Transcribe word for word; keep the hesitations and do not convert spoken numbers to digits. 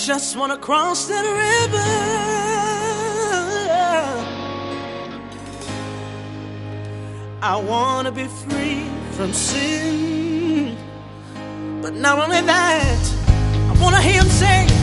just wanna cross that river. I wanna be free from sin, but not only that, I wanna hear him say,